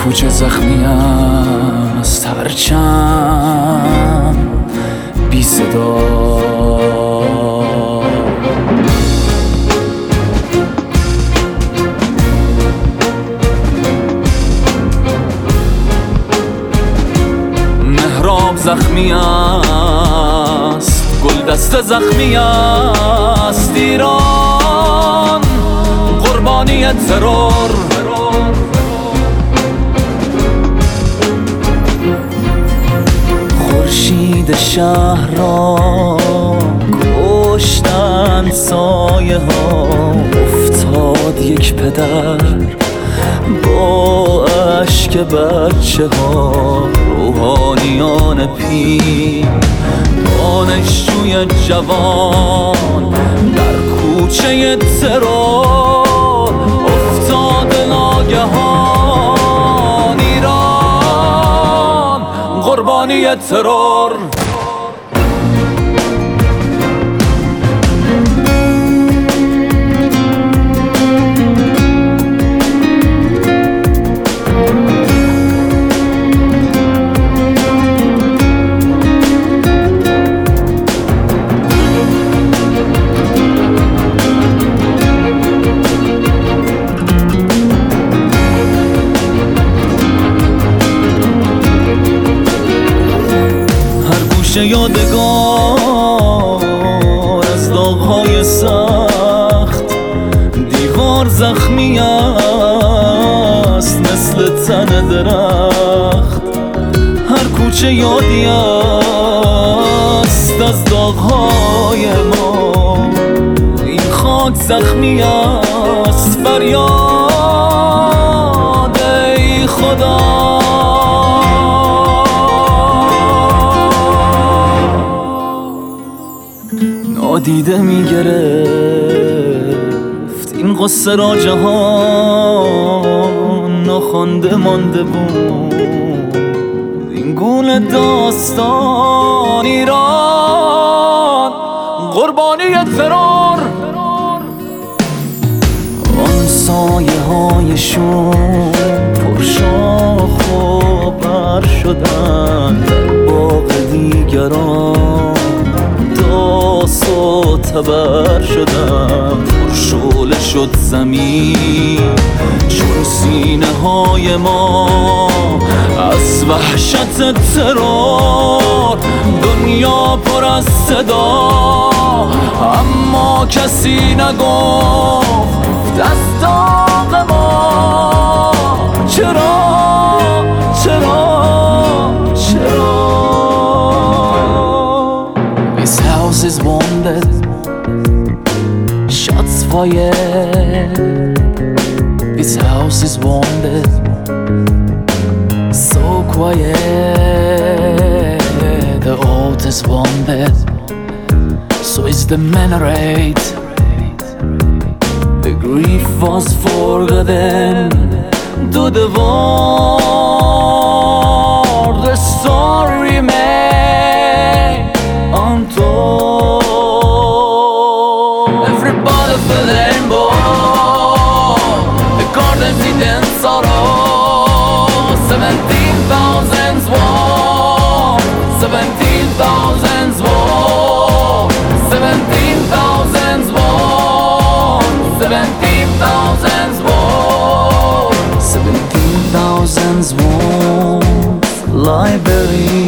کوچه زخمی است هرچند بی صدا. مهراب زخمی است، گلدسته زخمی است ایران، قربانی ترور. خورشید شهر را کشتند سایه ها، افتاد یک پدر با اشک بچه ها، روحانیان پیر، دانشجوی جوان در کوچه ترور افتاد ناگهان ایران، قربانی ترور. یادگار از داغ‌های سخت، دیوار زخمی است مثل تن درخت. هر کوچه یادی است از داغ‌های ما، این خاک زخمی است فریاد ای خدا. نادیده میگرفت این قصه را جهان، ناخوانده مانده بود این گونه داستان ایران، قربانی ترور. آن سایه هایشون پرشاخ و بر شدن در باغ دیگران، داس و تبر شدم، پرشعله شد زمین چون سینه های ما از وحشت ترور. دنیا پر از صدا اما کسی نگفت از داغ ما. چرا چرا چرا This house is wounded, shots fired. This house is wounded, so quiet. The oath is wounded, so is the minaret. The grief was forgotten to the war. The story remains untold. Everybody feel the rainbow, the gardens in sorrow. 17,000 war, 17,000 war, 17,000 war, 17,000 war, 17,000 war, lie buried.